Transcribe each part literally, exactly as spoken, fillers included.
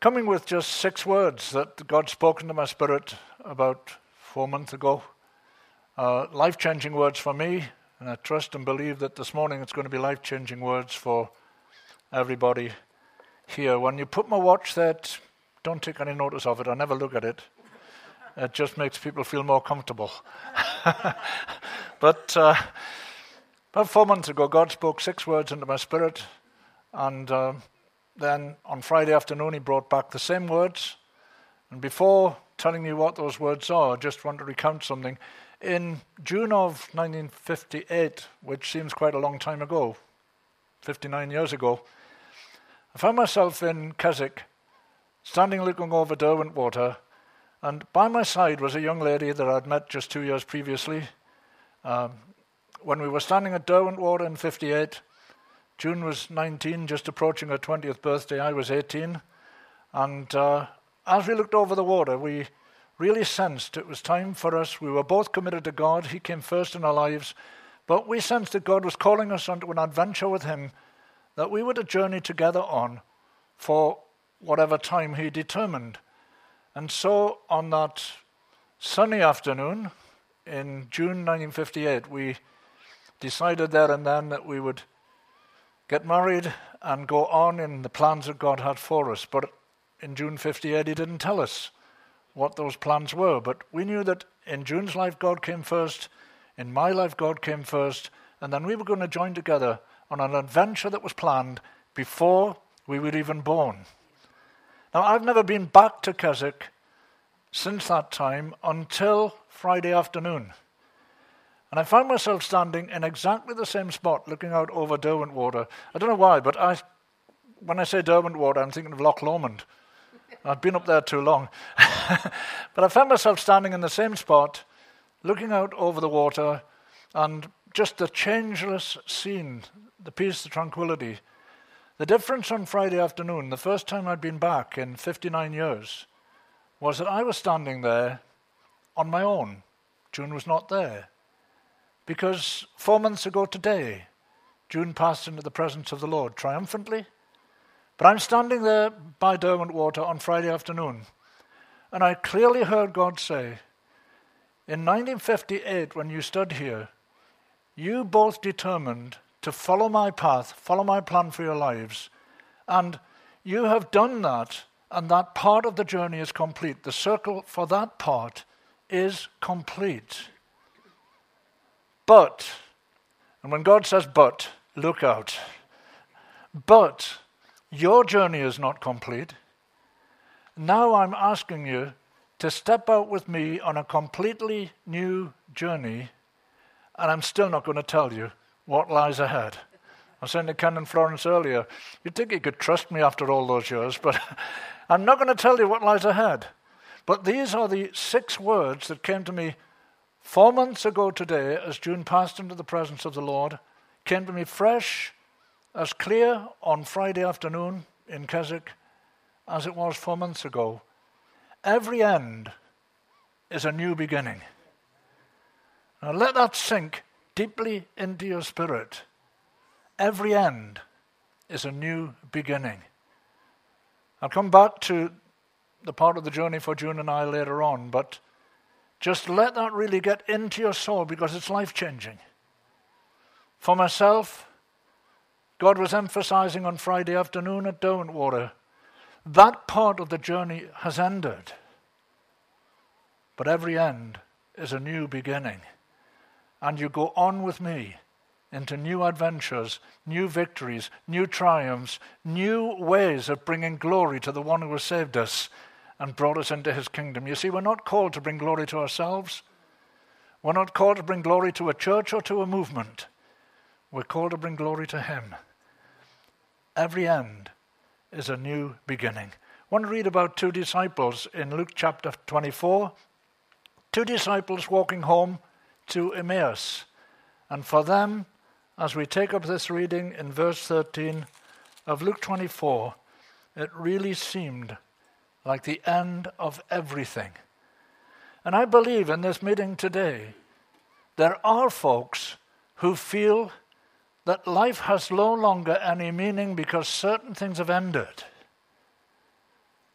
coming with just six words that God spoke into my spirit about four months ago. Uh, life-changing words for me, and I trust and believe that this morning it's going to be life-changing words for everybody here. When you put my watch there, don't take any notice of it. I never look at it. It just makes people feel more comfortable. But uh, about four months ago, God spoke six words into my spirit, and uh, then on Friday afternoon, he brought back the same words. And before telling you what those words are, I just want to recount something. In June of nineteen fifty-eight, which seems quite a long time ago, fifty-nine years ago, I found myself in Keswick, standing looking over Derwentwater, and by my side was a young lady that I'd met just two years previously. Um, when we were standing at Derwentwater in fifty-eight, June was nineteen, just approaching her twentieth birthday. I was eighteen. And uh, as we looked over the water, we really sensed it was time for us. We were both committed to God. He came first in our lives. But we sensed that God was calling us onto an adventure with him that we were to journey together on for whatever time he determined. And so on that sunny afternoon in June nineteen fifty-eight, we decided there and then that we would get married and go on in the plans that God had for us. But in June fifty-eight, he didn't tell us what those plans were. But we knew that in June's life, God came first. In my life, God came first. And then we were going to join together on an adventure that was planned before we were even born. Now, I've never been back to Keswick since that time until Friday afternoon. And I found myself standing in exactly the same spot, looking out over Derwentwater. I don't know why, but I, when I say Derwentwater, I'm thinking of Loch Lomond. I've been up there too long. But I found myself standing in the same spot, looking out over the water, and just the changeless scene, the peace, the tranquility. The difference on Friday afternoon, the first time I'd been back in fifty-nine years, was that I was standing there on my own. June was not there. Because four months ago today, June passed into the presence of the Lord triumphantly. But I'm standing there by Derwentwater on Friday afternoon, and I clearly heard God say, in nineteen fifty-eight, when you stood here, you both determined to follow my path, follow my plan for your lives, and you have done that, and that part of the journey is complete. The circle for that part is complete. But, and when God says but, look out. But your journey is not complete. Now I'm asking you to step out with me on a completely new journey, and I'm still not going to tell you what lies ahead. I was saying to Ken and Florence earlier, you'd think you could trust me after all those years, but I'm not going to tell you what lies ahead. But these are the six words that came to me four months ago today as June passed into the presence of the Lord, came to me fresh, as clear on Friday afternoon in Keswick as it was four months ago. Every end is a new beginning. Now let that sink deeply into your spirit. Every end is a new beginning. I'll come back to the part of the journey for June and I later on, but just let that really get into your soul because it's life-changing. For myself, God was emphasizing on Friday afternoon at Derwentwater, that part of the journey has ended. But every end is a new beginning. And you go on with me into new adventures, new victories, new triumphs, new ways of bringing glory to the one who has saved us and brought us into his kingdom. You see, we're not called to bring glory to ourselves. We're not called to bring glory to a church or to a movement. We're called to bring glory to him. Every end is a new beginning. I want to read about two disciples in Luke chapter twenty-four. Two disciples walking home to Emmaus. And for them, as we take up this reading in verse thirteen of Luke twenty-four, it really seemed like the end of everything. And I believe in this meeting today, there are folks who feel that life has no longer any meaning because certain things have ended.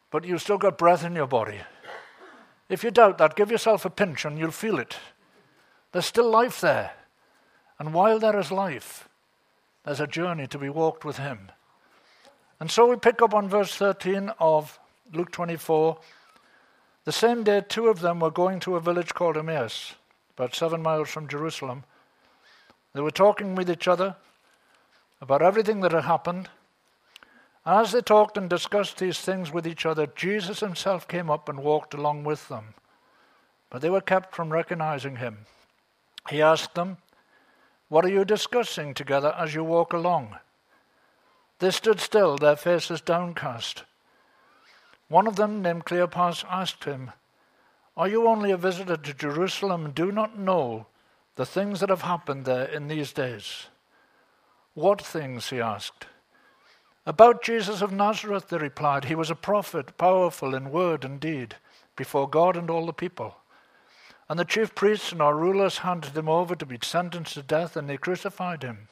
but you've still got breath in your body. If you doubt that, give yourself a pinch and you'll feel it. There's still life there. And while there is life, there's a journey to be walked with him. And so we pick up on verse thirteen of Luke twenty-four. The same day, two of them were going to a village called Emmaus, about seven miles from Jerusalem. They were talking with each other about everything that had happened. As they talked and discussed these things with each other, Jesus himself came up and walked along with them. But they were kept from recognizing him. He asked them, "What are you discussing together as you walk along?" They stood still, their faces downcast. One of them, named Cleopas, asked him, "Are you only a visitor to Jerusalem and do not know the things that have happened there in these days?" "What things?" he asked. "About Jesus of Nazareth," they replied. "He was a prophet, powerful in word and deed, before God and all the people. And the chief priests and our rulers handed him over to be sentenced to death, and they crucified him.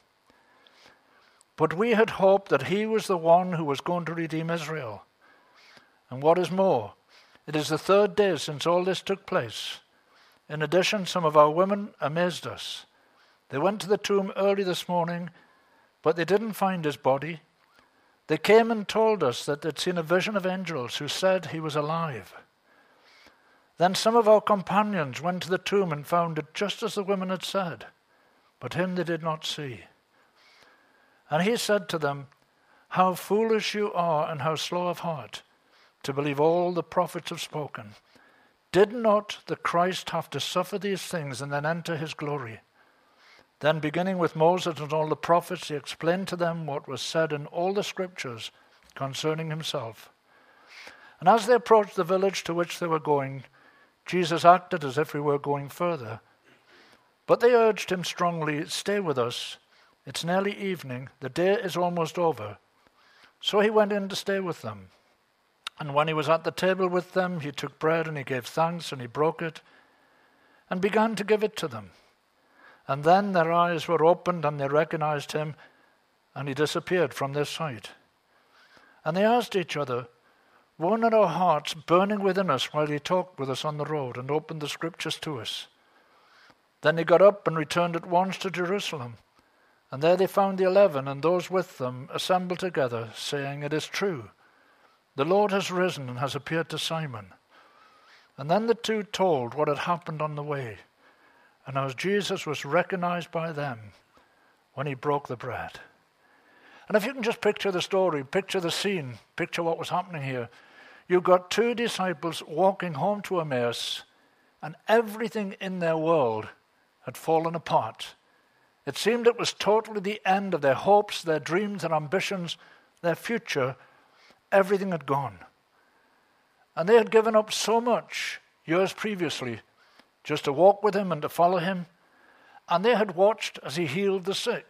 But we had hoped that he was the one who was going to redeem Israel. And what is more, it is the third day since all this took place. In addition, some of our women amazed us. They went to the tomb early this morning, but they didn't find his body. They came and told us that they'd seen a vision of angels who said he was alive. Then some of our companions went to the tomb and found it just as the women had said, but him they did not see. And he said to them, 'How foolish you are and how slow of heart to believe all the prophets have spoken. Did not the Christ have to suffer these things and then enter his glory?' Then beginning with Moses and all the prophets, he explained to them what was said in all the scriptures concerning himself. And as they approached the village to which they were going, Jesus acted as if he were going further. But they urged him strongly, 'Stay with us. It's nearly evening. The day is almost over.' So he went in to stay with them. And when he was at the table with them, he took bread and he gave thanks and he broke it and began to give it to them. And then their eyes were opened and they recognized him, and he disappeared from their sight. And they asked each other, 'Weren't our hearts burning within us while he talked with us on the road and opened the scriptures to us?' Then he got up and returned at once to Jerusalem. And there they found the eleven and those with them assembled together, saying, 'It is true, the Lord has risen and has appeared to Simon.' And then the two told what had happened on the way, and how Jesus was recognized by them when he broke the bread." And if you can just picture the story, picture the scene, picture what was happening here. You've got two disciples walking home to Emmaus, and everything in their world had fallen apart. It seemed it was totally the end of their hopes, their dreams, their ambitions, their future. Everything had gone. And they had given up so much years previously just to walk with him and to follow him. And they had watched as he healed the sick.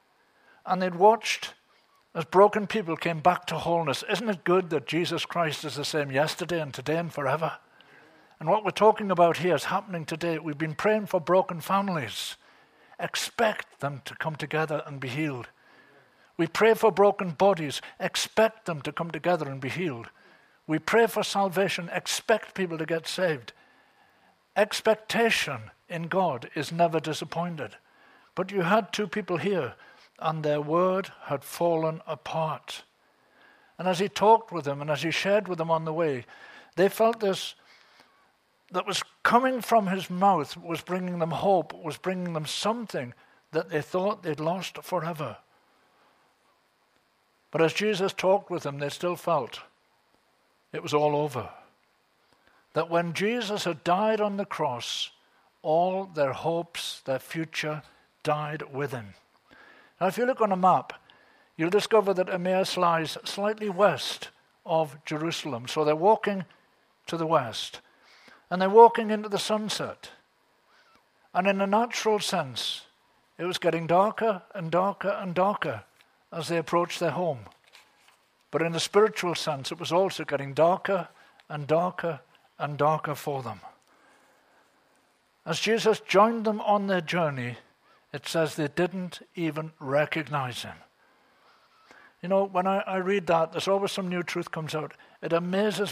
And they'd watched as broken people came back to wholeness. Isn't it good that Jesus Christ is the same yesterday and today and forever? And what we're talking about here is happening today. We've been praying for broken families. Expect them to come together and be healed. We pray for broken bodies. Expect them to come together and be healed. We pray for salvation. Expect people to get saved. Expectation in God is never disappointed. But you had two people here, and their word had fallen apart. And as he talked with them and as he shared with them on the way, they felt this that was coming from his mouth was bringing them hope, was bringing them something that they thought they'd lost forever. But as Jesus talked with them, they still felt it was all over. That when Jesus had died on the cross, all their hopes, their future, died with him. Now, if you look on a map, you'll discover that Emmaus lies slightly west of Jerusalem. So they're walking to the west, and they're walking into the sunset. And in a natural sense, it was getting darker and darker and darker as they approached their home. But in a spiritual sense, it was also getting darker and darker and darker for them. As Jesus joined them on their journey, it says they didn't even recognize him. You know, when I, I read that, there's always some new truth comes out. It amazes